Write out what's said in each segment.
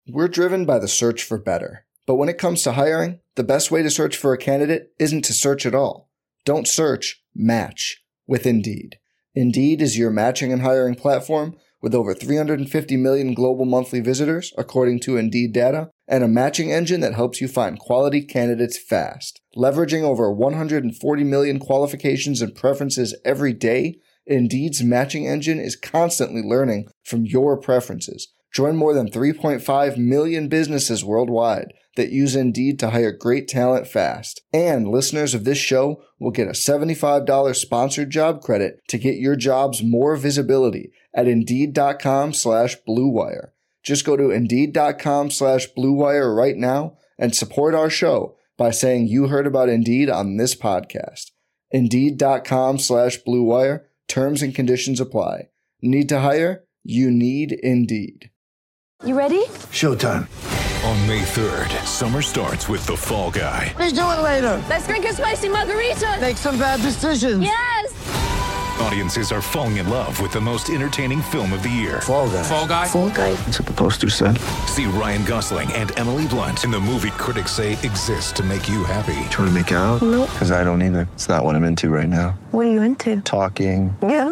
We're driven by the search for better. But when it comes to hiring, the best way to search for a candidate isn't to search at all. Don't search, match with Indeed. Indeed is your matching and hiring platform with over 350 million global monthly visitors, according to Indeed data, and a matching engine that helps you find quality candidates fast. Leveraging over 140 million qualifications and preferences every day, Indeed's matching engine is constantly learning from your preferences. Join more than 3.5 million businesses worldwide that use Indeed to hire great talent fast. And listeners of this show will get a $75 sponsored job credit to get your jobs more visibility at Indeed.com/Blue Wire. Just go to Indeed.com/Blue Wire right now and support our show by saying you heard about Indeed on this podcast. Indeed.com/Blue Wire. Terms and conditions apply. Need to hire? You need Indeed. You ready? Showtime. On May 3rd, summer starts with The Fall Guy. Let's do it later. Let's drink a spicy margarita. Make some bad decisions. Yes! Audiences are falling in love with the most entertaining film of the year. Fall Guy. Fall Guy? Fall guy. That's what the poster said. See Ryan Gosling and Emily Blunt in the movie critics say exists to make you happy. Trying to make it out? Nope. Because I don't either. It's not what I'm into right now. What are you into? Talking. Yeah.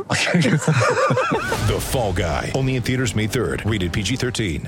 The Fall Guy. Only in theaters May 3rd. Rated PG-13.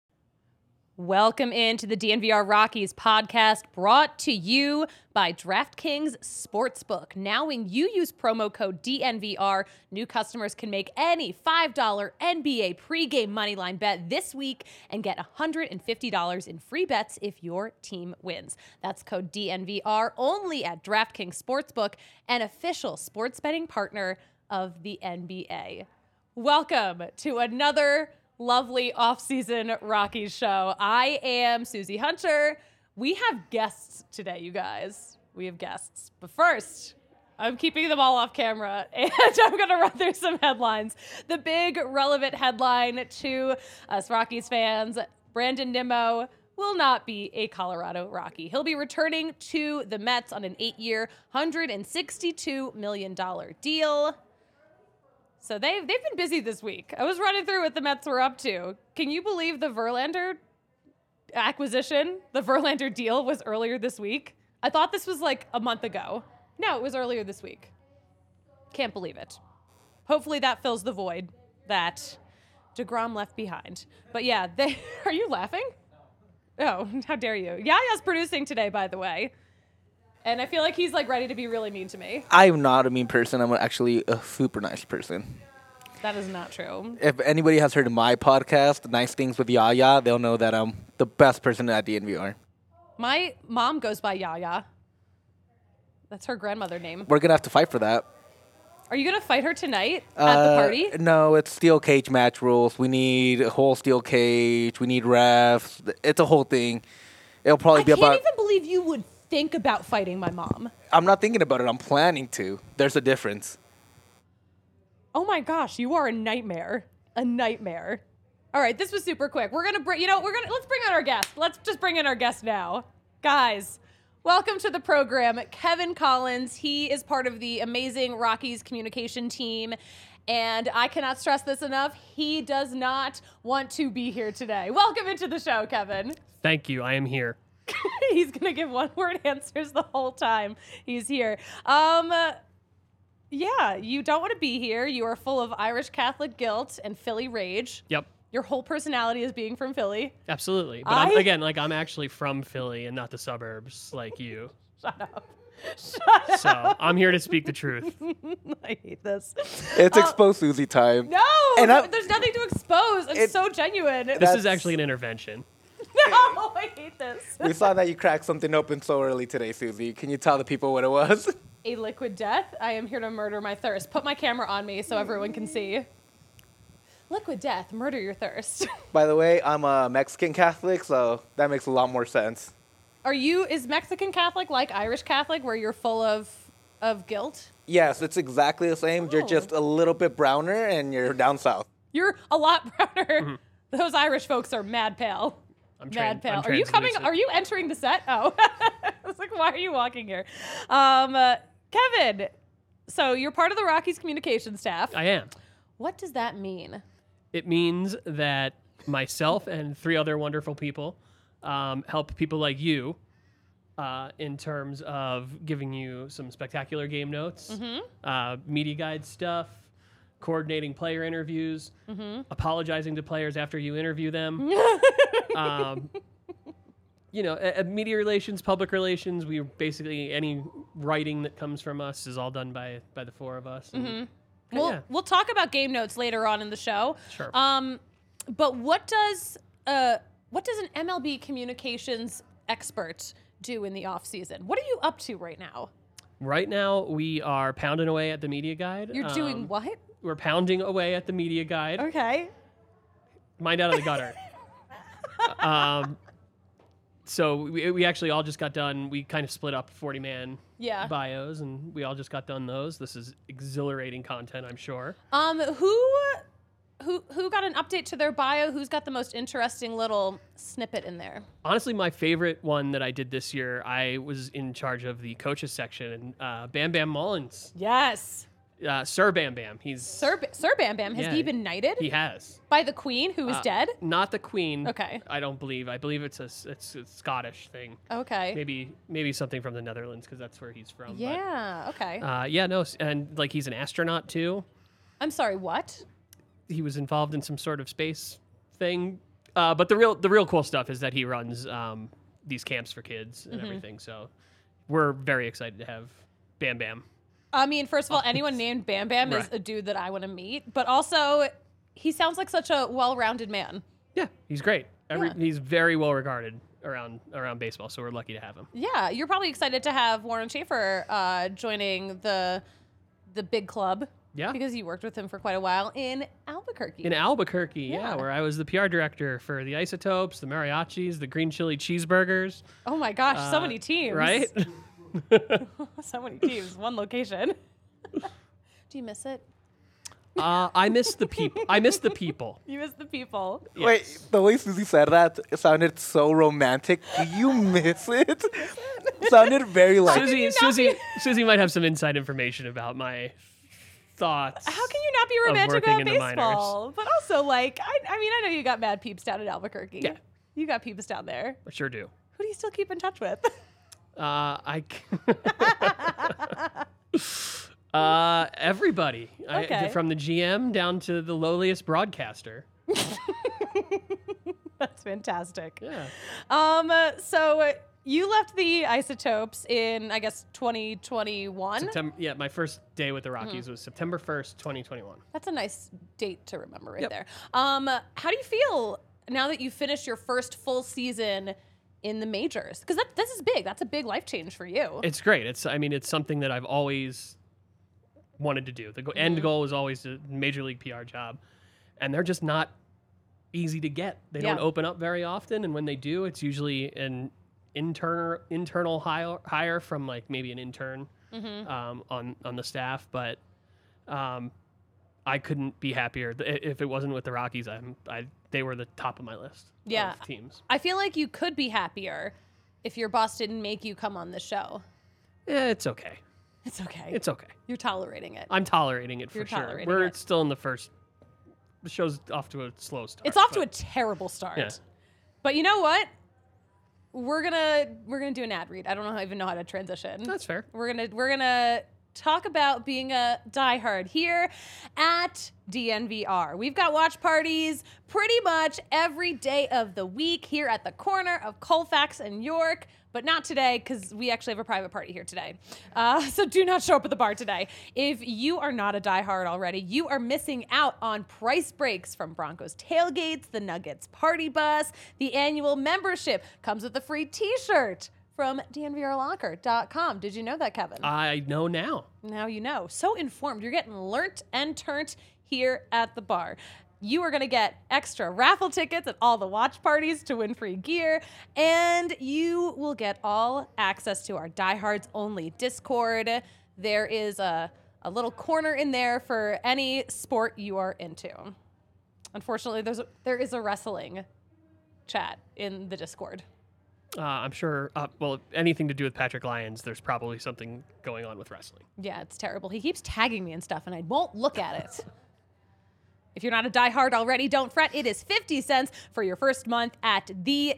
Welcome into the DNVR Rockies podcast, brought to you by DraftKings Sportsbook. Now when you use promo code DNVR, new customers can make any $5 NBA pregame moneyline bet this week and get $150 in free bets if your team wins. That's code DNVR only at DraftKings Sportsbook, an official sports betting partner of the NBA. Welcome to another lovely off-season Rockies show. I am Susie Hunter. We have guests today, you guys. We have guests. But first, I'm keeping them all off camera, and I'm going to run through some headlines. The big relevant headline to us Rockies fans, Brandon Nimmo will not be a Colorado Rocky. He'll be returning to the Mets on an 8-year, $162 million deal. So they've been busy this week. I was running through what the Mets were up to. Can you believe the Verlander acquisition, the Verlander deal was earlier this week? I thought this was like a month ago. No, it was earlier this week. Can't believe it. Hopefully that fills the void that DeGrom left behind. But yeah, are you laughing? Oh, how dare you. Yaya's producing today, by the way. And I feel like he's like ready to be really mean to me. I'm not a mean person. I'm actually a super nice person. That is not true. If anybody has heard of my podcast, Nice Things with Yaya, they'll know that I'm the best person at DNVR. My mom goes by Yaya. That's her grandmother name. We're going to have to fight for that. Are you going to fight her tonight at the party? No, it's steel cage match rules. We need a whole steel cage. We need refs. It's a whole thing. It'll probably be about... I can't even believe you would think about fighting my mom. I'm not thinking about it. I'm planning to. There's a difference. Oh my gosh, you are a nightmare. A nightmare. All right, this was super quick. We're gonna bring, let's bring on our guest. Let's just bring in our guest now. Guys, welcome to the program, Kevin Collins. He is part of the amazing Rockies communication team. And I cannot stress this enough. He does not want to be here today. Welcome into the show, Kevin. Thank you. I am here. He's going to give one-word answers the whole time he's here. Yeah, you don't want to be here. You are full of Irish Catholic guilt and Philly rage. Yep. Your whole personality is being from Philly. Absolutely. But I'm actually from Philly and not the suburbs like you. Shut up. So I'm here to speak the truth. I hate this. It's exposed Susie time. No, And there's nothing to expose. I'm so genuine. This is actually an intervention. No, I hate this. We saw that you cracked something open so early today, Susie. Can you tell the people what it was? A liquid death. I am here to murder my thirst. Put my camera on me so everyone can see. Liquid death. Murder your thirst. By the way, I'm a Mexican Catholic, so that makes a lot more sense. Is Mexican Catholic like Irish Catholic where you're full of guilt? Yes, it's exactly the same. Oh. You're just a little bit browner and you're down south. You're a lot browner. Mm-hmm. Those Irish folks are mad pale. Mad pale. Are you coming? Are you entering the set? Oh, I was like, why are you walking here? Kevin, so you're part of the Rockies communication staff. I am. What does that mean? It means that myself and 3 other wonderful people help people like you in terms of giving you some spectacular game notes, media guide stuff, coordinating player interviews, apologizing to players after you interview them. Media relations, public relations. We basically, any writing that comes from us is all done by the 4 of us. And, We'll talk about game notes later on in the show. Sure. But what does an MLB communications expert do in the off season? What are you up to right now? Right now, we are pounding away at the media guide. You're doing what? We're pounding away at the media guide. Okay. Mind out of the gutter. So we actually all just got done. We kind of split up 40-man bios, and we all just got done those. This is exhilarating content, I'm sure. Who got an update to their bio? Who's got the most interesting little snippet in there? Honestly, my favorite one that I did this year, I was in charge of the coaches section, and Bam Bam Mullins. Yes. Sir Bam Bam. He's Sir Bam Bam. Has he been knighted? He has. By the Queen, who is dead? Not the Queen. Okay. I don't believe. I believe it's a Scottish thing. Okay. Maybe something from the Netherlands because that's where he's from. Yeah. Okay. And like he's an astronaut too. I'm sorry. What? He was involved in some sort of space thing. But the real cool stuff is that he runs these camps for kids and everything. So we're very excited to have Bam Bam. I mean, first of all, anyone named Bam Bam is a dude that I want to meet. But also, he sounds like such a well-rounded man. Yeah, he's great. He's very well regarded around baseball. So we're lucky to have him. Yeah, you're probably excited to have Warren Schaefer joining the big club. Yeah. Because you worked with him for quite a while in Albuquerque. Where I was the PR director for the Isotopes, the Mariachis, the Green Chili Cheeseburgers. Oh my gosh, so many teams. Right? So many teams, one location. Do you miss it? I miss the people. I miss the people. You miss the people. Yes. Wait, the way Susie said that, it sounded so romantic. Do you miss it? Sounded very like... Susie might have some inside information about my thoughts. How can you not be romantic working about in the baseball? But also, like, I mean, I know you got mad peeps down in Albuquerque. Yeah. You got peeps down there. I sure do. Who do you still keep in touch with? Everybody. Okay. From the GM down to the lowliest broadcaster. That's fantastic. Yeah. So you left the Isotopes in, I guess, 2021? My first day with the Rockies was September 1st, 2021. That's a nice date to remember there. How do you feel now that you finished your first full season in the majors? Because this is big. That's a big life change for you. It's great. It's something that I've always wanted to do. The end goal is always a major league PR job, and they're just not easy to get. They don't open up very often, and when they do, it's usually an internal hire from like maybe an intern on the staff. But I couldn't be happier. If it wasn't with the Rockies, they were the top of my list of teams. I feel like you could be happier if your boss didn't make you come on the show. Yeah, it's okay. It's okay. It's okay. You're tolerating it. I'm tolerating it for sure. Tolerating We're it. still in the first. The show's off to a slow start. It's off to a terrible start. Yeah. But you know what? We're gonna do an ad read. I don't even know how to transition. That's fair. We're gonna talk about being a diehard here at DNVR. We've got watch parties pretty much every day of the week here at the corner of Colfax and York, but not today because we actually have a private party here today. So do not show up at the bar today. If you are not a diehard already, you are missing out on price breaks from Broncos tailgates, the Nuggets party bus, the annual membership comes with a free t-shirt from DNVRlocker.com. Did you know that, Kevin? I know now. Now you know. So informed. You're getting learnt and turnt here at the bar. You are going to get extra raffle tickets at all the watch parties to win free gear, and you will get all access to our Diehards Only Discord. There is a little corner in there for any sport you are into. Unfortunately, there is a wrestling chat in the Discord. I'm sure, anything to do with Patrick Lyons, there's probably something going on with wrestling. Yeah, it's terrible. He keeps tagging me and stuff, and I won't look at it. If you're not a diehard already, don't fret. It is 50 cents for your first month at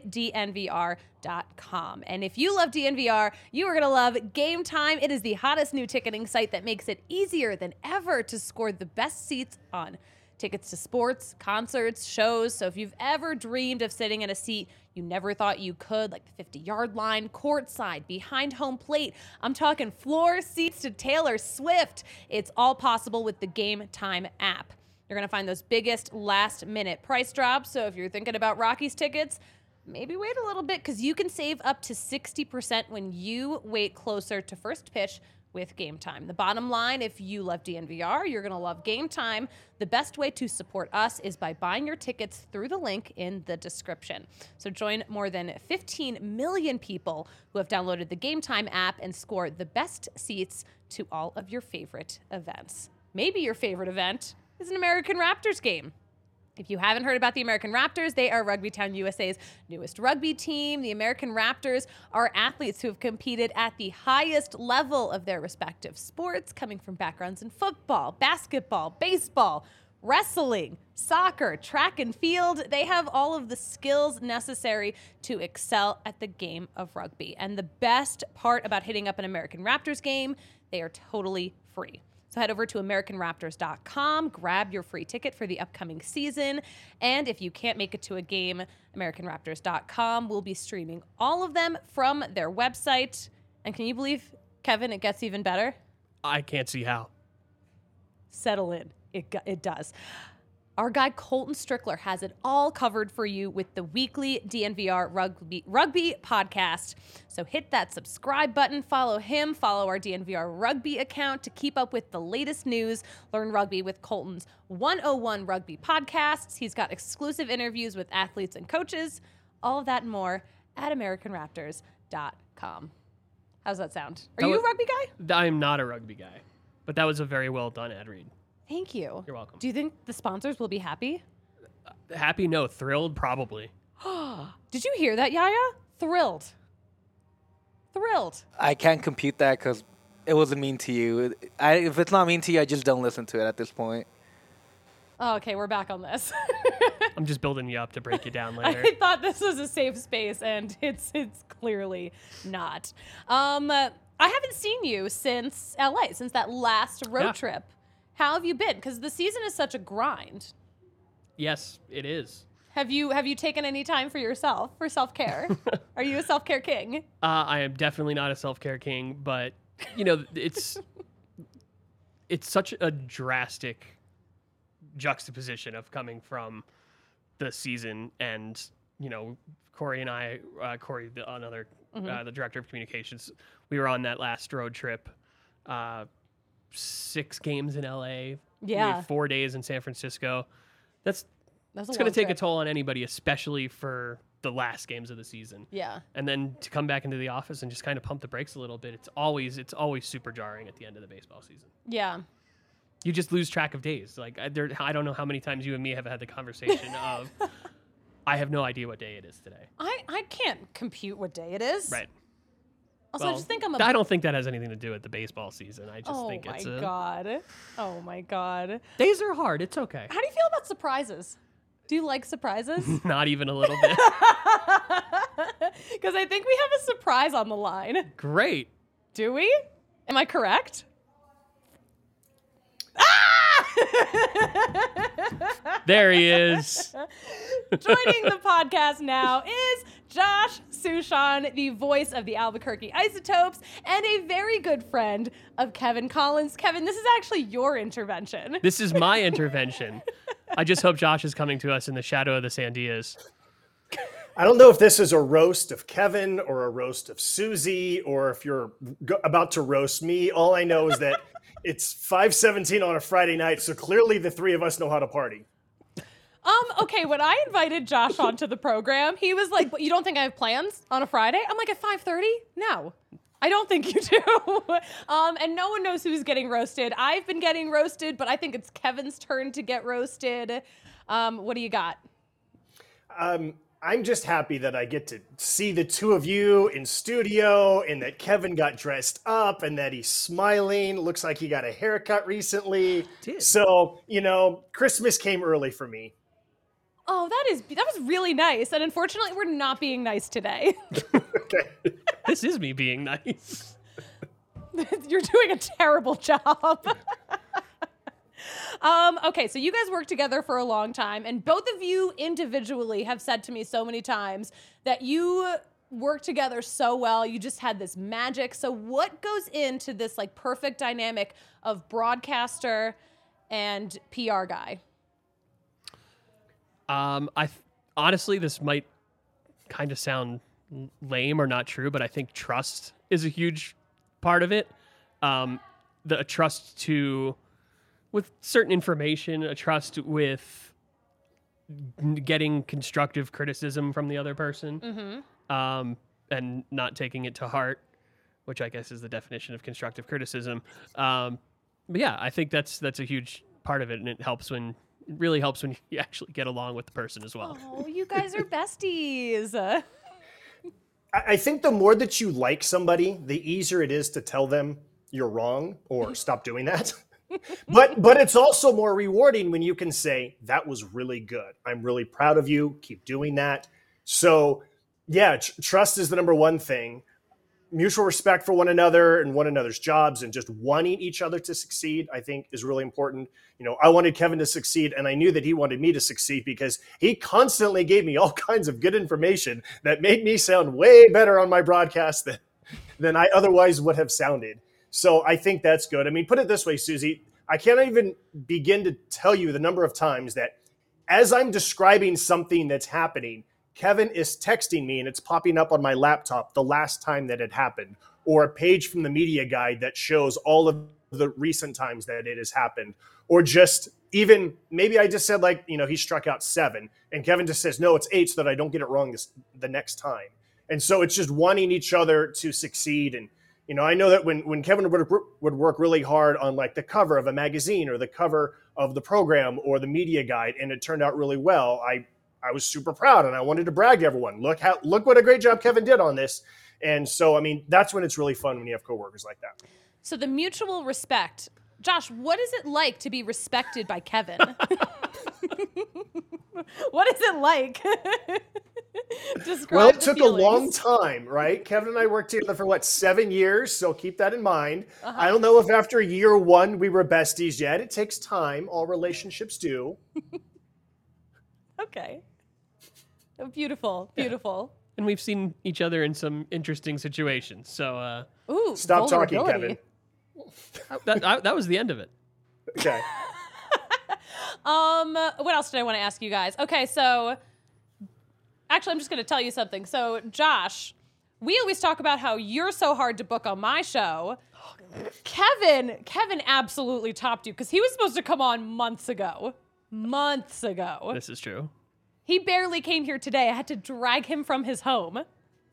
thednvr.com. And if you love DNVR, you are going to love Game Time. It is the hottest new ticketing site that makes it easier than ever to score the best seats on tickets to sports, concerts, shows. So if you've ever dreamed of sitting in a seat you never thought you could, like the 50-yard line, courtside, behind home plate, I'm talking floor seats to Taylor Swift. It's all possible with the Game Time app. You're going to find those biggest last-minute price drops. So if you're thinking about Rockies tickets, maybe wait a little bit because you can save up to 60% when you wait closer to first pitch with Game Time. The bottom line, if you love DNVR, you're going to love Game Time. The best way to support us is by buying your tickets through the link in the description. So join more than 15 million people who have downloaded the Game Time app and score the best seats to all of your favorite events. Maybe your favorite event is an American Raptors game. If you haven't heard about the American Raptors, they are Rugby Town USA's newest rugby team. The American Raptors are athletes who have competed at the highest level of their respective sports, coming from backgrounds in football, basketball, baseball, wrestling, soccer, track and field. They have all of the skills necessary to excel at the game of rugby. And the best part about hitting up an American Raptors game, they are totally free. So head over to AmericanRaptors.com, grab your free ticket for the upcoming season. And if you can't make it to a game, AmericanRaptors.com will be streaming all of them from their website. And can you believe, Kevin, it gets even better? I can't see how. Settle in. It does. Our guy Colton Strickler has it all covered for you with the weekly DNVR rugby podcast. So hit that subscribe button, follow him, follow our DNVR rugby account to keep up with the latest news. Learn rugby with Colton's 101 Rugby podcasts. He's got exclusive interviews with athletes and coaches. All of that and more at AmericanRaptors.com. How's that sound? Are you a rugby guy? I'm not a rugby guy, but that was a very well done ad read. Thank you. You're welcome. Do you think the sponsors will be happy? Happy? No. Thrilled? Probably. Did you hear that, Yaya? Thrilled. I can't compute that because it wasn't mean to you. If it's not mean to you, I just don't listen to it at this point. Oh, okay, we're back on this. I'm just building you up to break you down later. I thought this was a safe space, and it's clearly not. I haven't seen you since LA, since that last road trip. How have you been? Because the season is such a grind. Yes, it is. Have you taken any time for yourself, for self-care? Are you a self-care king? I am definitely not a self-care king, but it's such a drastic juxtaposition of coming from the season and Corey and I, Corey, the director of communications, we were on that last road trip. 6 games in LA. We had 4 days in San Francisco. That's going to take a toll on anybody, especially for the last games of the season. Yeah. And then to come back into the office and just kind of pump the brakes a little bit, it's always super jarring at the end of the baseball season. Yeah. You just lose track of days. Like I don't know how many times you and me have had the conversation of I have no idea what day it is today. I can't compute what day it is. Right. Also, well, I just think I don't think that has anything to do with the baseball season. I just think it's Oh my God. Days are hard. It's okay. How do you feel about surprises? Do you like surprises? Not even a little bit. Because I think we have a surprise on the line. Great. Do we? Am I correct? There he is. Joining the podcast now is Josh Suchon, the voice of the Albuquerque Isotopes and a very good friend of Kevin Collins. Kevin, this is actually your intervention. This is my intervention. I just hope Josh is coming to us in the shadow of the Sandias. I don't know if this is a roast of Kevin or a roast of Susie or if you're about to roast me. All I know is that it's 5:17 on a Friday night, so clearly the three of us know how to party. Okay, when I invited Josh onto the program, he was like, "But you don't think I have plans on a Friday?" I'm like, "At 5:30? No, I don't think you do." And no one knows who's getting roasted. I've been getting roasted, but I think it's Kevin's turn to get roasted. What do you got? I'm just happy that I get to see the two of you in studio and that Kevin got dressed up and that he's smiling. Looks like he got a haircut recently. So, Christmas came early for me. Oh, that was really nice. And unfortunately, we're not being nice today. Okay. This is me being nice. You're doing a terrible job. Okay, so you guys worked together for a long time, and both of you individually have said to me so many times that you work together so well. You just had this magic. So what goes into this like perfect dynamic of broadcaster and PR guy? Honestly, this might kind of sound lame or not true, but I think trust is a huge part of it. The trust with certain information, a trust with getting constructive criticism from the other person, and not taking it to heart, which I guess is the definition of constructive criticism. But yeah, I think that's a huge part of it, and it really helps when you actually get along with the person as well. Oh, you guys are besties. I think the more that you like somebody, the easier it is to tell them you're wrong or stop doing that. But it's also more rewarding when you can say, that was really good. I'm really proud of you. Keep doing that. So yeah, trust is the number one thing. Mutual respect for one another and one another's jobs and just wanting each other to succeed, I think is really important. I wanted Kevin to succeed, and I knew that he wanted me to succeed because he constantly gave me all kinds of good information that made me sound way better on my broadcast than I otherwise would have sounded. So I think that's good. I mean, put it this way, Susie, I can't even begin to tell you the number of times that as I'm describing something that's happening, Kevin is texting me and it's popping up on my laptop the last time that it happened, or a page from the media guide that shows all of the recent times that it has happened, or just even maybe I just said he struck out 7 and Kevin just says, no, it's 8 so that I don't get it wrong the next time. And so it's just wanting each other to succeed. And, I know that when Kevin would work really hard on like the cover of a magazine or the cover of the program or the media guide, and it turned out really well, I was super proud and I wanted to brag to everyone. Look what a great job Kevin did on this. And so, I mean, that's when it's really fun when you have coworkers like that. So the mutual respect. Josh, what is it like to be respected by Kevin? What is it like? Well, it took a long time, right? Kevin and I worked together for 7 years, so keep that in mind. I don't know if after year 1 we were besties yet. It takes time. All relationships do. Okay. Beautiful. And we've seen each other in some interesting situations. So, ooh, stop talking, Kevin. That was the end of it. Okay. What else did I want to ask you guys? Okay, so actually, I'm just going to tell you something. So, Josh, we always talk about how you're so hard to book on my show. Kevin absolutely topped you because he was supposed to come on months ago. This is true. He barely came here today. I had to drag him from his home.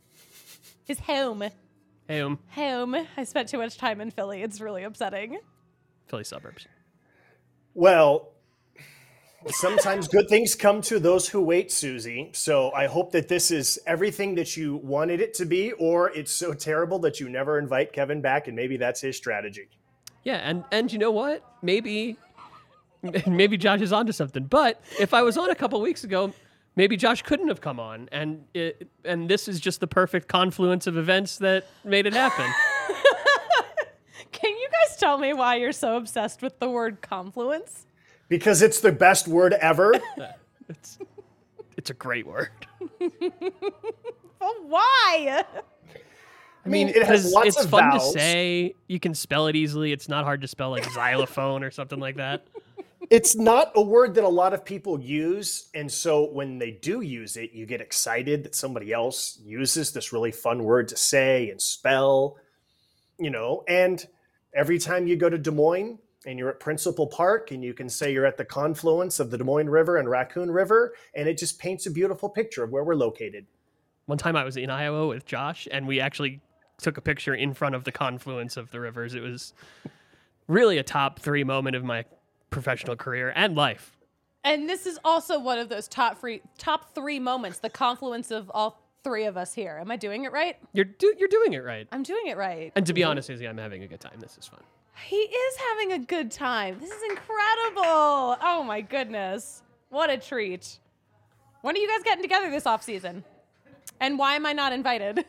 Home. I spent too much time in Philly. It's really upsetting. Philly suburbs. Well, sometimes good things come to those who wait, Susie. So I hope that this is everything that you wanted it to be, or it's so terrible that you never invite Kevin back, and maybe that's his strategy. Yeah, and you know what? Maybe Josh is onto something. But if I was on a couple weeks ago, maybe Josh couldn't have come on, and this is just the perfect confluence of events that made it happen. Can you guys tell me why you're so obsessed with the word confluence? Because it's the best word ever. It's a great word. But why? I mean, it has lots it's of fun vowels. to say. You can spell it easily. It's not hard to spell like xylophone or something like that. It's not a word that a lot of people use. And so when they do use it, you get excited that somebody else uses this really fun word to say and spell, and every time you go to Des Moines and you're at Principal Park and you can say you're at the confluence of the Des Moines River and Raccoon River, and it just paints a beautiful picture of where we're located. One time I was in Iowa with Josh, and we actually took a picture in front of the confluence of the rivers. It was really a top 3 moment of my professional career and life. And this is also one of those top three moments, the confluence of all three of us here. Am I doing it right? You're doing it right. I'm doing it right. And to be honest, Izzy, I'm having a good time. This is fun. He is having a good time. This is incredible. Oh my goodness. What a treat. When are you guys getting together this off season? And why am I not invited?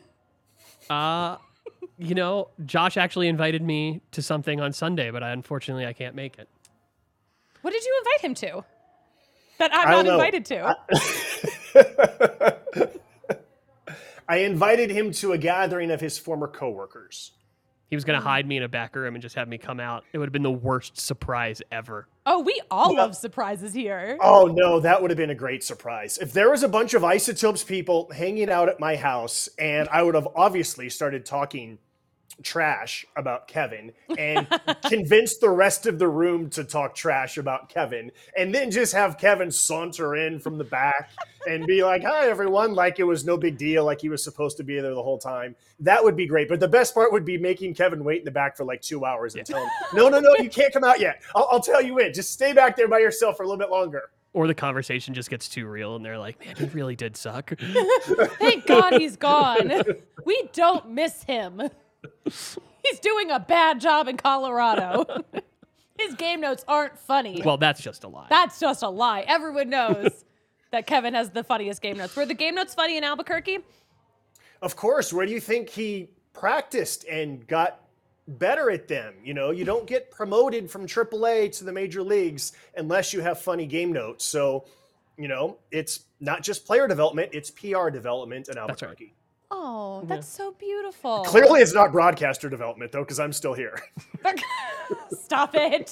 Josh actually invited me to something on Sunday, but unfortunately I can't make it. What did you invite him to? That I'm not invited to. I invited him to a gathering of his former coworkers. He was going to hide me in a back room and just have me come out. It would have been the worst surprise ever. Oh, we all love surprises here. Oh, no, that would have been a great surprise. If there was a bunch of Isotopes people hanging out at my house, and I would have obviously started talking trash about Kevin and convinced the rest of the room to talk trash about Kevin, and then just have Kevin saunter in from the back and be like, hi, everyone, like it was no big deal, like he was supposed to be there the whole time. That would be great. But the best part would be making Kevin wait in the back for like 2 hours and tell him, no, you can't come out yet. I'll tell you when. Just stay back there by yourself for a little bit longer. Or the conversation just gets too real and they're like, man, he really did suck. Thank God he's gone. We don't miss him. He's doing a bad job in Colorado. His game notes aren't funny. Well, that's just a lie. That's just a lie. Everyone knows that Kevin has the funniest game notes. Were the game notes funny in Albuquerque? Of course. Where do you think he practiced and got better at them? You don't get promoted from AAA to the major leagues unless you have funny game notes. So, it's not just player development, it's PR development in Albuquerque. That's right. Oh, that's so beautiful. Clearly it's not broadcaster development, though, because I'm still here. Stop it.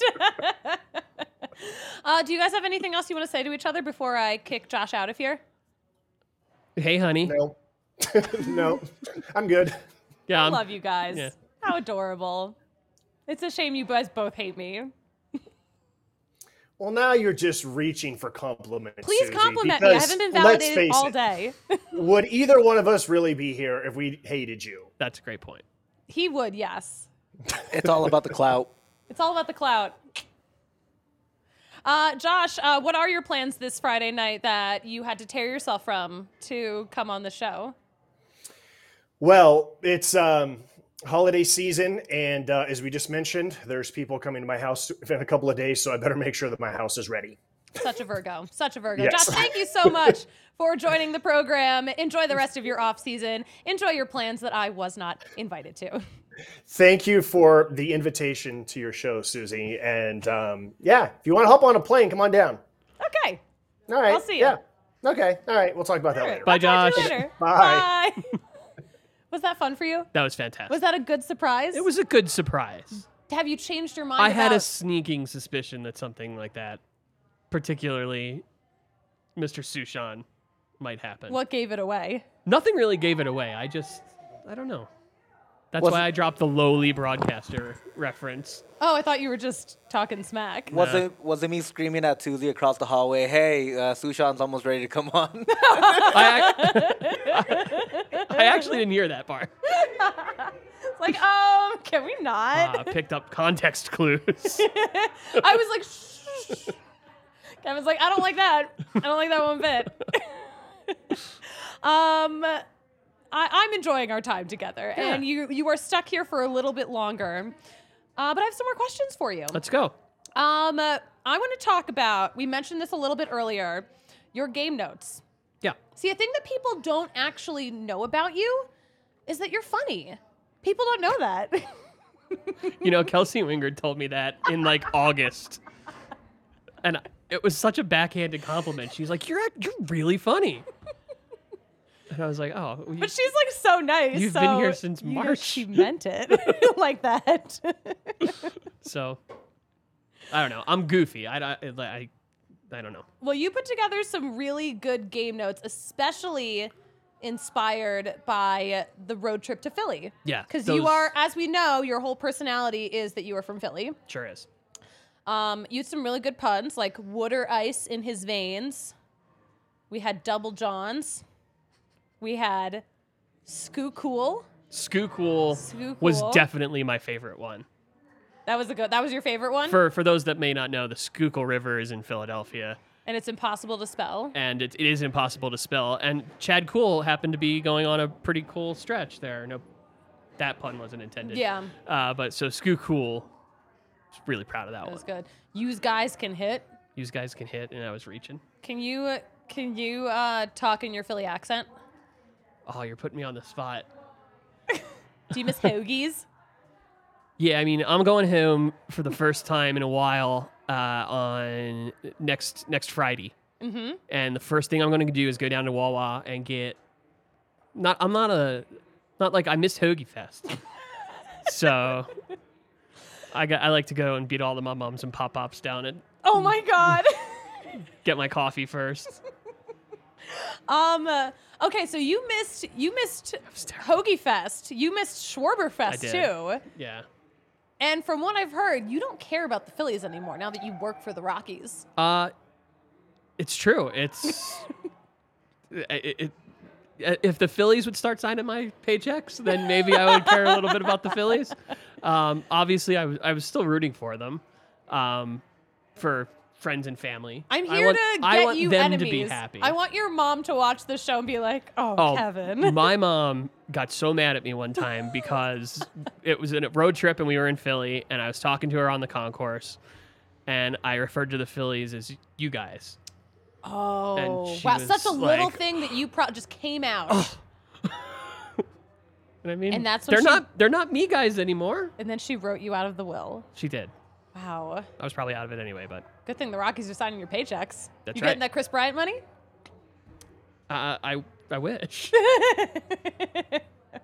Do you guys have anything else you want to say to each other before I kick Josh out of here? Hey, honey. No. No, I'm good. Yeah, I love you guys. Yeah. How adorable. It's a shame you guys both hate me. Well, now you're just reaching for compliments. Please Susie, compliment me. I haven't been validated all day. Would either one of us really be here if we hated you? That's a great point. He would, yes. It's all about the clout. It's all about the clout. Josh, what are your plans this Friday night that you had to tear yourself from to come on the show? Well, it's holiday season, and as we just mentioned, there's people coming to my house in a couple of days, so I better make sure that my house is ready. Such a Virgo. Such a Virgo. Yes. Josh, thank you so much for joining the program. Enjoy the rest of your off season. Enjoy your plans that I was not invited to. Thank you for the invitation to your show, Susie. And if you want to hop on a plane, come on down. Okay. All right. I'll see you. Yeah. Okay. All right. We'll talk about that later. Bye, I'll talk to Josh. you later. Bye. Bye. Was that fun for you? That was fantastic. Was that a good surprise? It was a good surprise. Have you changed your mind I had a about- sneaking suspicion that something like that, particularly Mr. Sushan, might happen. What gave it away? Nothing really gave it away. I don't know. That's why I dropped the lowly broadcaster reference. Oh, I thought you were just talking smack. Was it me screaming at Susie across the hallway, hey, Sushan's almost ready to come on? I actually didn't hear that part. It's like, can we not? Picked up context clues. I was like, shh. Kevin's like, I don't like that. I don't like that one bit. I'm enjoying our time together, and you are stuck here for a little bit longer. But I have some more questions for you. Let's go. I want to talk about, we mentioned this a little bit earlier, your game notes. Yeah. See, a thing that people don't actually know about you is that you're funny. People don't know that. Kelsey Wingard told me that in like August. And it was such a backhanded compliment. She's like, you're really funny. And I was like, oh. But she's like so nice. You've been here since you know March. she meant it like that. So, I don't know. I'm goofy. I don't know. Well, you put together some really good game notes, especially inspired by the road trip to Philly. Yeah. Because you are, as we know, your whole personality is that you are from Philly. Sure is. You used some really good puns, like wood or ice in his veins. We had double johns. We had Skoo-Cool. Skoo-Cool was definitely my favorite one. That was your favorite one? For those that may not know, the Schuylkill River is in Philadelphia, And it's impossible to spell. And it is impossible to spell. And Chad Kuhl happened to be going on a pretty cool stretch there. No, that pun wasn't intended. Yeah. But so Sku Kuhl, really proud of that That one. was good. Use guys can hit. Use guys can hit, and I was reaching. Can you talk in your Philly accent? Oh, you're putting me on the spot. Do you miss hoagies? Yeah, I mean, I'm going home for the first time in a while on next Friday. Mm-hmm. And the first thing I'm going to do is go down to Wawa and get. Not like I miss Hoagie Fest. So I like to go and beat all the mums and pop-ups down and Oh my God. get my coffee first. Okay, so you missed Hoagie Fest. You missed Schwarber Fest I did. too. Yeah. And from what I've heard, you don't care about the Phillies anymore now that you work for the Rockies. It's true. It's if the Phillies would start signing my paychecks, then maybe I would care a little bit about the Phillies. Obviously, I was still rooting for them, for friends and family. I'm here to get you them enemies. to be happy. I want your mom to watch this show and be like, "Oh, Kevin." My mom got so mad at me one time because it was a road trip and we were in Philly, and I was talking to her on the concourse, and I referred to the Phillies as "you guys." Oh, she wow! was Such a little like, thing that you just came out. And I mean, And that's when they're not me guys anymore. And then she wrote you out of the will. She did. Wow. I was probably out of it anyway, but Good thing the Rockies are signing your paychecks. That's you right. getting that Chris Bryant money? I wish. Okay,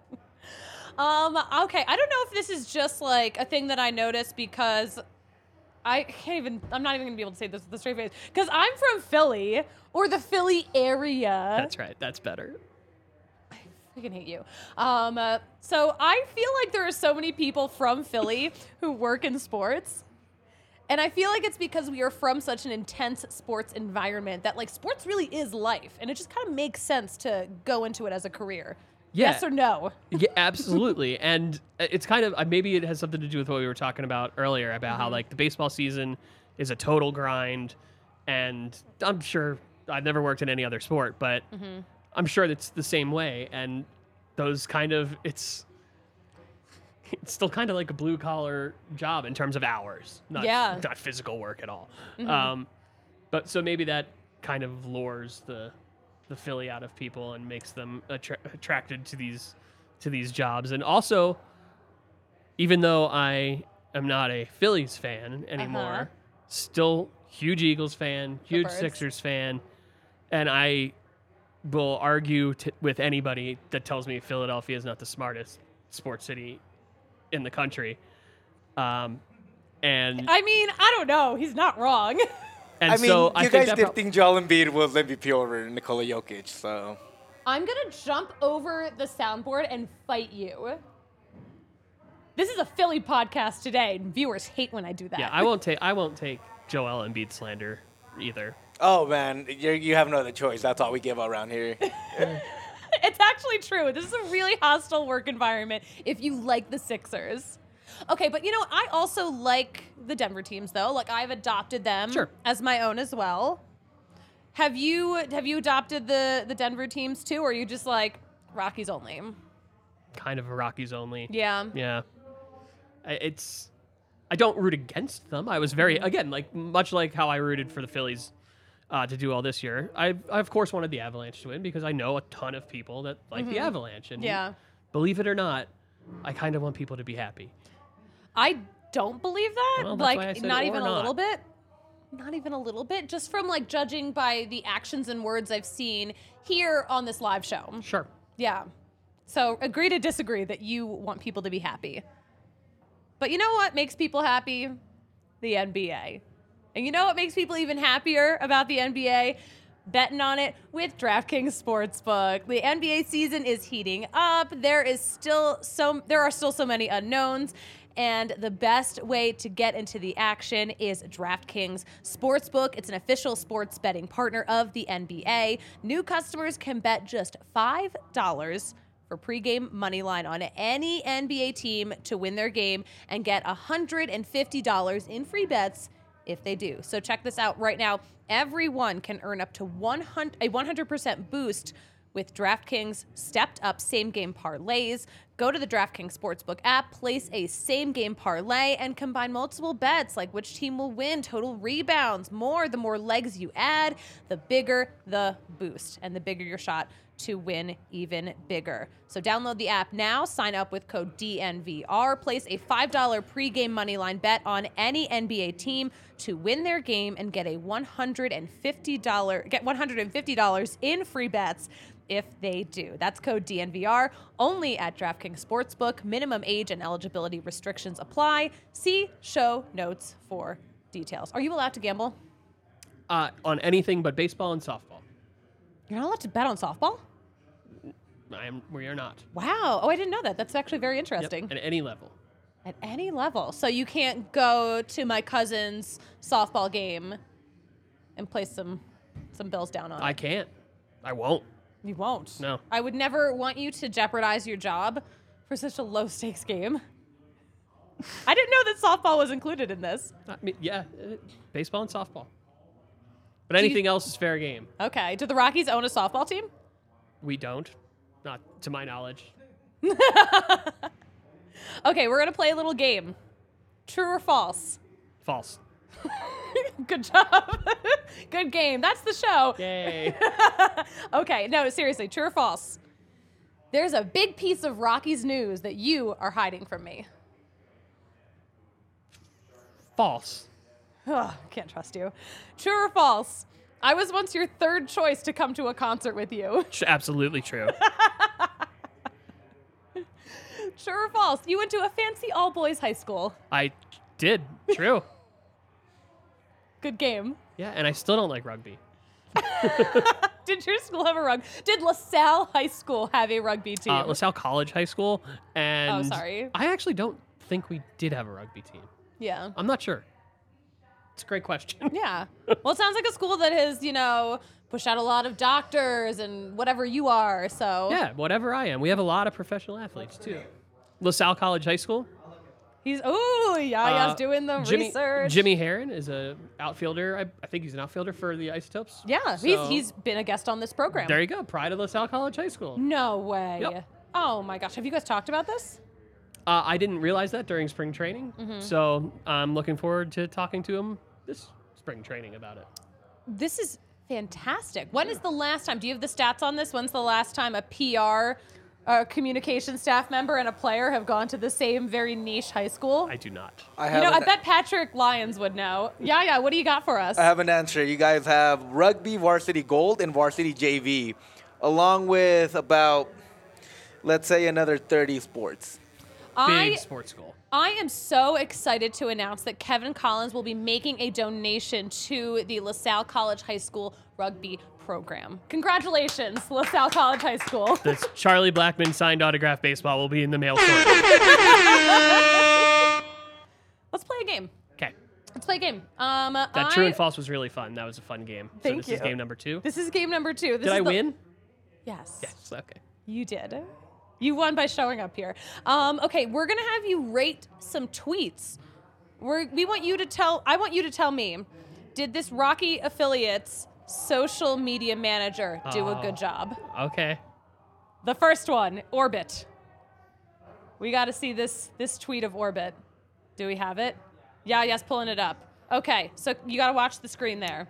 I don't know if this is just like a thing that I noticed because I'm not even gonna be able to say this with a straight face because I'm from Philly or the Philly area. That's right. That's better. I freaking hate you. So I feel like there are so many people from Philly who work in sports. And I feel like it's because we are from such an intense sports environment that like sports really is life. And it just kind of makes sense to go into it as a career. Yeah. Yes or no? Yeah, absolutely. And it's kind of, maybe it has something to do with what we were talking about earlier about how like the baseball season is a total grind. And I'm sure I've never worked in any other sport, but I'm sure it's the same way. And those kind of, it's still kind of like a blue collar job in terms of hours, not physical work at all. But so maybe that kind of lures the Philly out of people and makes them attracted to these jobs. And also, even though I am not a Phillies fan anymore, still huge Eagles fan, huge Sixers fan, and I will argue with anybody that tells me Philadelphia is not the smartest sports city in the country. And I mean, I don't know. He's not wrong. And I mean, so you I guys think did think Joel Embiid was MVP over Nikola Jokic, so. I'm going to jump over the soundboard and fight you. This is a Philly podcast today, and viewers hate when I do that. Yeah, I won't take Joel Embiid slander either. Oh, man, you have no other choice. That's all we give around here. It's actually true. This is a really hostile work environment if you like the Sixers. Okay, but I also like the Denver teams, though. Like, I've adopted them as my own as well. Have you adopted the Denver teams, too, or are you just like Rockies only? Kind of a Rockies only. Yeah. Yeah. I don't root against them. I was very, again, like much like how I rooted for the Phillies to do all this year. I of course wanted the Avalanche to win because I know a ton of people that like the Avalanche. And believe it or not, I kind of want people to be happy. I don't believe that. Well, that's why I like, said not or even a not. little bit. Not even a little bit. Just from like judging by the actions and words I've seen here on this live show. Sure. Yeah. So agree to disagree that you want people to be happy. But you know what makes people happy? The NBA. And you know what makes people even happier about the NBA? Betting on it with DraftKings Sportsbook. The NBA season is heating up. There are still so many unknowns. And the best way to get into the action is DraftKings Sportsbook. It's an official sports betting partner of the NBA. New customers can bet just $5 for pregame money line on any NBA team to win their game and get $150 in free bets if they do. So check this out right now. Everyone can earn up to a 100% boost with DraftKings stepped up same game parlays. Go to the DraftKings Sportsbook app, place a same game parlay, and combine multiple bets like which team will win, total rebounds, more. The more legs you add, the bigger the boost, and the bigger your shot to win even bigger. So download the app now, sign up with code DNVR, place a $5 pregame moneyline bet on any NBA team to win their game and get $150 in free bets if they do. That's code DNVR, only at DraftKings Sportsbook. Minimum age and eligibility restrictions apply. See show notes for details. Are you allowed to gamble? On anything but baseball and softball. You're not allowed to bet on softball? We are not. Wow. Oh, I didn't know that. That's actually very interesting. Yep. At any level. At any level. So you can't go to my cousin's softball game and place some bills down on it. I can't. I won't. You won't? No. I would never want you to jeopardize your job for such a low-stakes game. I didn't know that softball was included in this. I mean, yeah, baseball and softball. But anything else is fair game. Okay. Do the Rockies own a softball team? We don't. Not to my knowledge. Okay, we're going to play a little game. True or false? False. Good job. Good game. That's the show. Yay. Okay, no, seriously, true or false? There's a big piece of Rockies news that you are hiding from me. False. Ugh, can't trust you. True or false? I was once your third choice to come to a concert with you. Absolutely true. True or false? You went to a fancy all-boys high school. I did. True. Good game. Yeah, and I still don't like rugby. Did your school have a rugby? Did LaSalle High School have a rugby team? LaSalle College High School. And Oh, sorry. I actually don't think we did have a rugby team. Yeah. I'm not sure. It's a great question. Yeah. Well, it sounds like a school that has, pushed out a lot of doctors and whatever you are, so. Yeah, whatever I am. We have a lot of professional athletes, too. LaSalle College High School. Yaya's doing the research. Jimmy Herron is a outfielder. I think he's an outfielder for the Isotopes. Yeah, So- he's been a guest on this program. There you go. Pride of LaSalle College High School. No way. Yep. Oh my gosh. Have you guys talked about this? I didn't realize that during spring training. So I'm looking forward to talking to him this spring training about it. This is fantastic. When is the last time? Do you have the stats on this? When's the last time a PR, communication staff member, and a player have gone to the same very niche high school? I do not. I bet Patrick Lyons would know. Yeah. What do you got for us? I have an answer. You guys have Rugby Varsity Gold and Varsity JV, along with about, let's say, another 30 sports. Big sports school. I am so excited to announce that Kevin Collins will be making a donation to the LaSalle College High School rugby program. Congratulations, LaSalle College High School. This Charlie Blackmon signed autograph baseball will be in the mail shortly. Let's play a game. Okay. Let's play a game. That true and false was really fun. That was a fun game. Thank so this you. is game number 2. This is game number 2. Did I win? Yes. Yes. Okay. You did. You won by showing up here. Okay, we're gonna have you rate some tweets. I want you to tell me, did this Rocky affiliate's social media manager do a good job? Okay. The first one, Orbit. We got to see this tweet of Orbit. Do we have it? Yes, pulling it up. Okay, so you got to watch the screen there.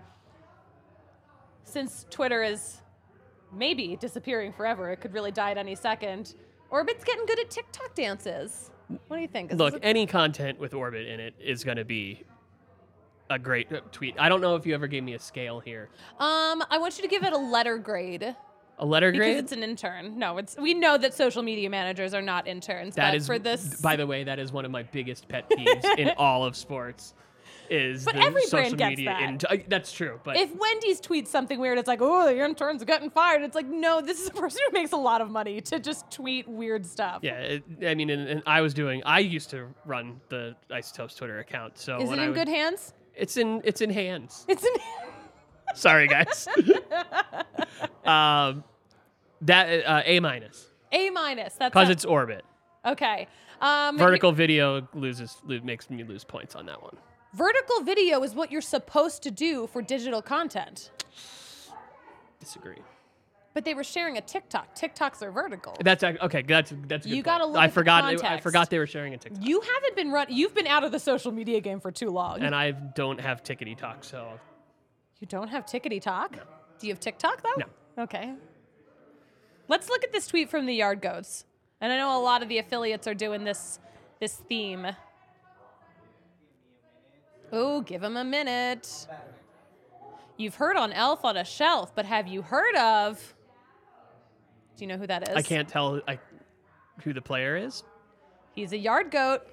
Since Twitter is maybe disappearing forever, it could really die at any second. Orbit's getting good at TikTok dances. What do you think? Look, any content with Orbit in it is going to be a great tweet. I don't know if you ever gave me a scale here. I want you to give it a letter grade. A letter grade? Because it's an intern. No, we know that social media managers are not interns. That but is, for this, by the way, that is one of my biggest pet peeves in all of sports. Is But the every social brand gets media that. That's true, but if Wendy's tweets something weird, it's like, oh, the intern's getting fired. It's like, no, this is a person who makes a lot of money to just tweet weird stuff. yeah, and I used to run the Isotopes Twitter account. So Is it in good hands? It's in hands. It's in. Sorry, guys. That A-. A-. That's Because it's Orbit. okay. Vertical video makes me lose points on that one. Vertical video is what you're supposed to do for digital content. Disagree. But they were sharing a TikTok. TikToks are vertical. That's okay. That's a good You point. gotta look I at the forgot. I context. forgot they were sharing a TikTok. You haven't been You've been out of the social media game for too long. And I don't have Tickety Talk, so You don't have Tickety Talk? No. Do you have TikTok though? No. Okay. Let's look at this tweet from the Yard Goats. And I know a lot of the affiliates are doing this theme. Oh, give him a minute. You've heard on Elf on a Shelf, but have you heard of... Do you know who that is? I can't tell who the player is. He's a Yard Goat.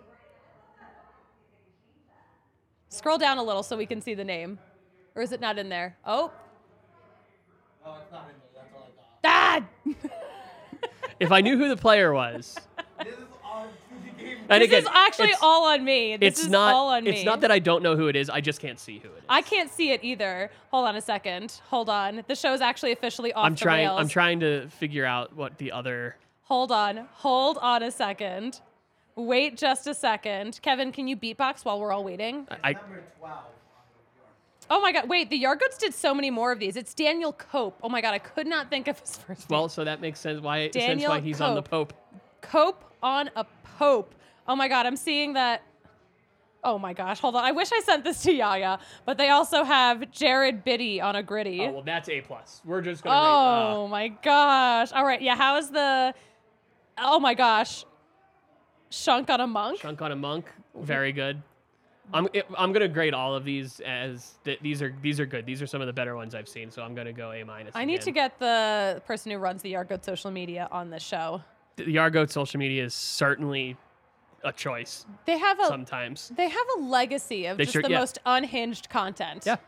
Scroll down a little so we can see the name. Or is it not in there? Oh. Oh, it's not in there. That's all I got. Ah! If I knew who the player was. This is on game. And This again, is actually it's- all on me. This is not, all on me. It's not that I don't know who it is. I just can't see who it is. I can't see it either. Hold on a second. Hold on. The show's actually officially off the rails. I'm trying to figure out what the other. Hold on. Hold on a second. Wait just a second. Kevin, can you beatbox while we're all waiting? Number 12. Oh my God. Wait, the Yard Goats did so many more of these. It's Daniel Cope. Oh my God. I could not think of his first name. Well, so that makes sense. Why Daniel he's on the Cope. Pope. Cope on a Pope. Oh my God. I'm seeing that. Oh my gosh. Hold on. I wish I sent this to Yaya, but they also have Jared Biddy on a Gritty. Oh well, that's A+. We're just gonna. Oh my gosh. All right. Yeah. How is the? Oh my gosh. Shunk on a Monk. Shunk on a Monk. Very good. I'm gonna grade all of these as these are good. These are some of the better ones I've seen. So I'm gonna go A-. I need to get the person who runs the Yard Goat social media on the show. The Yard Goat social media is certainly a choice. They have sometimes. They have a legacy of They just sure- the yeah. most unhinged content. Yeah.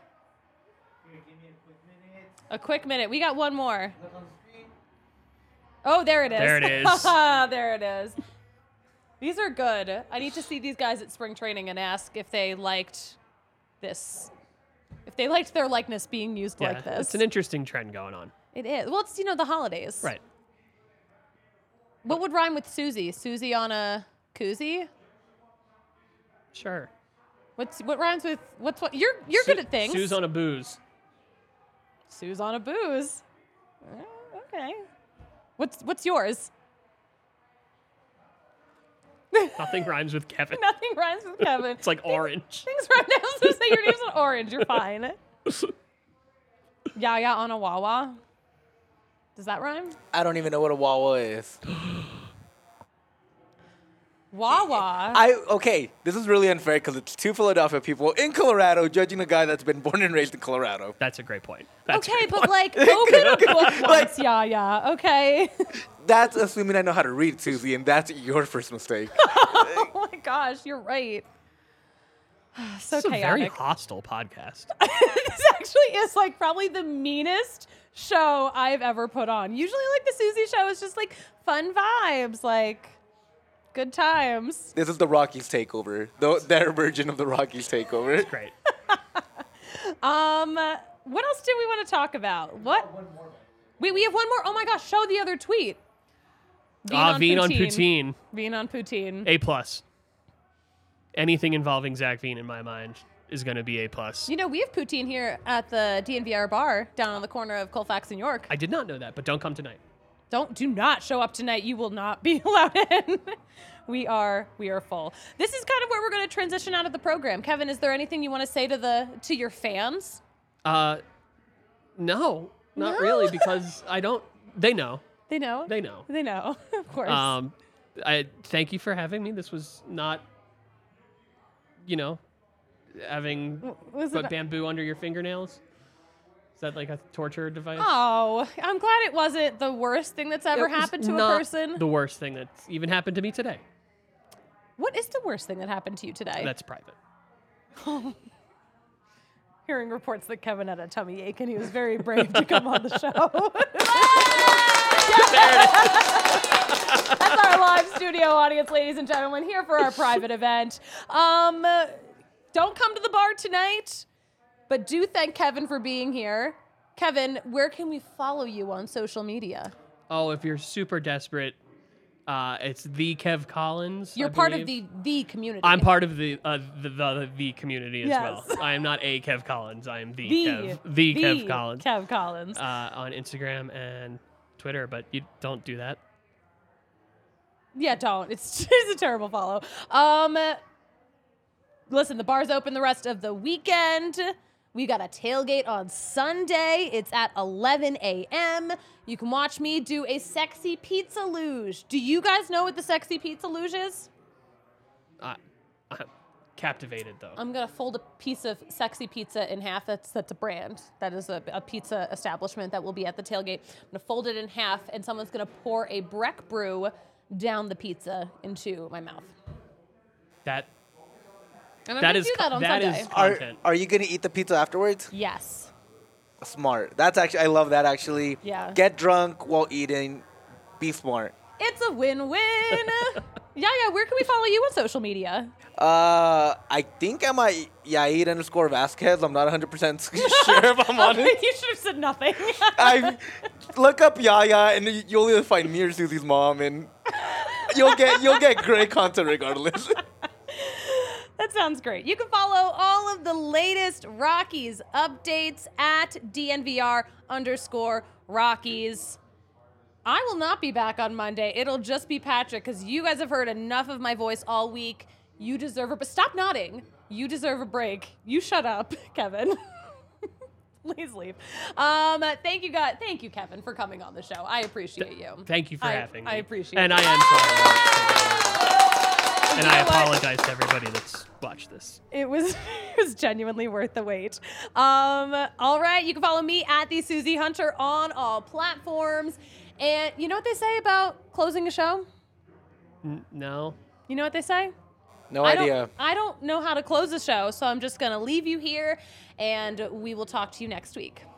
A quick minute. We got one more. Oh, there it is. There it is. There it is. These are good. I need to see these guys at spring training and ask if they liked this. If they liked their likeness being used like this. It's an interesting trend going on. It is. Well, it's, the holidays. Right. What would rhyme with Susie? Susie on a koozie? Sure. What rhymes with what? You're good at things. Sue's on a booze. Sue's on a booze. Okay. What's yours? Nothing rhymes with Kevin. Nothing rhymes with Kevin. It's like orange. Things rhyme now. So say your name's an orange. You're fine. Yaya on a Wawa. Does that rhyme? I don't even know what a Wawa is. Wawa. Okay, this is really unfair because it's two Philadelphia people in Colorado judging a guy that's been born and raised in Colorado. That's a great point. That's a Okay, great but point. like open a book once, Yaya. Okay. That's assuming I know how to read, Susie, and that's your first mistake. Oh my gosh, you're right. So It's a chaotic. very hostile podcast. This actually is like probably the meanest show I've ever put on. Usually like the Susie show is just like fun vibes, like good times. This is the Rockies takeover, their version of the Rockies takeover. Great. What else do we want to talk about? What? Wait, we have one more. Oh my gosh, show the other tweet. Veen on poutine. Veen on poutine. A+. Anything involving Zach Veen in my mind is going to be A+. You know, we have poutine here at the DNVR bar down on the corner of Colfax and York. I did not know that, but don't come tonight. Do not show up tonight. You will not be allowed in. We are full. This is kind of where we're going to transition out of the program. Kevin, is there anything you want to say to your fans? No, not really, because I don't. They know. They know. They know. They know. Of course. I thank you for having me. This was not, having Was it- bamboo under your fingernails. Is that like a torture device? Oh, I'm glad it wasn't the worst thing that's ever It was happened to a not person. The worst thing that's even happened to me today. What is the worst thing that happened to you today? That's private. Hearing reports that Kevin had a tummy ache and he was very brave to come on the show. That's our live studio audience, ladies and gentlemen, here for our private event. Don't come to the bar tonight, but do thank Kevin for being here. Kevin, where can we follow you on social media? Oh, if you're super desperate, It's the Kev Collins. You're I part of believe. the community. I'm part of the community as Yes. well. I am not a Kev Collins. I am the The Kev Collins. Kev Collins. On Instagram and Twitter, but you don't do that. Yeah, don't. It's a terrible follow. Listen, the bar's open the rest of the weekend. We got a tailgate on Sunday. It's at 11 a.m. You can watch me do a sexy pizza luge. Do you guys know what the sexy pizza luge is? I'm captivated, though. I'm going to fold a piece of sexy pizza in half. That's a brand. That is a pizza establishment that will be at the tailgate. I'm going to fold it in half, and someone's going to pour a Breck brew down the pizza into my mouth. That And I'm That gonna is do that on that Sunday. is content. Are you gonna eat the pizza afterwards? Yes. Smart. That's actually, I love that actually. Yeah. Get drunk while eating. Be smart. It's a win-win. Yeah, where can we follow you on social media? I think I'm at Yair_Vasquez. I'm not 100% sure if I'm on it. You should have said nothing. I look up Yaya and you'll either find me or Susie's mom, and you'll get great content regardless. That sounds great. You can follow all of the latest Rockies updates at DNVR_Rockies. I will not be back on Monday. It'll just be Patrick, because you guys have heard enough of my voice all week. You deserve but stop nodding. You deserve a break. You shut up, Kevin. Please leave. Thank you, guys. Thank you, Kevin, for coming on the show. I appreciate you. Thank you for having me. I appreciate and it. I am sorry. And I apologize to everybody that's watched this. It was genuinely worth the wait. All right, you can follow me at the Susie Hunter on all platforms. And you know what they say about closing a show? No. You know what they say? No idea. I don't know how to close a show, so I'm just going to leave you here, and we will talk to you next week.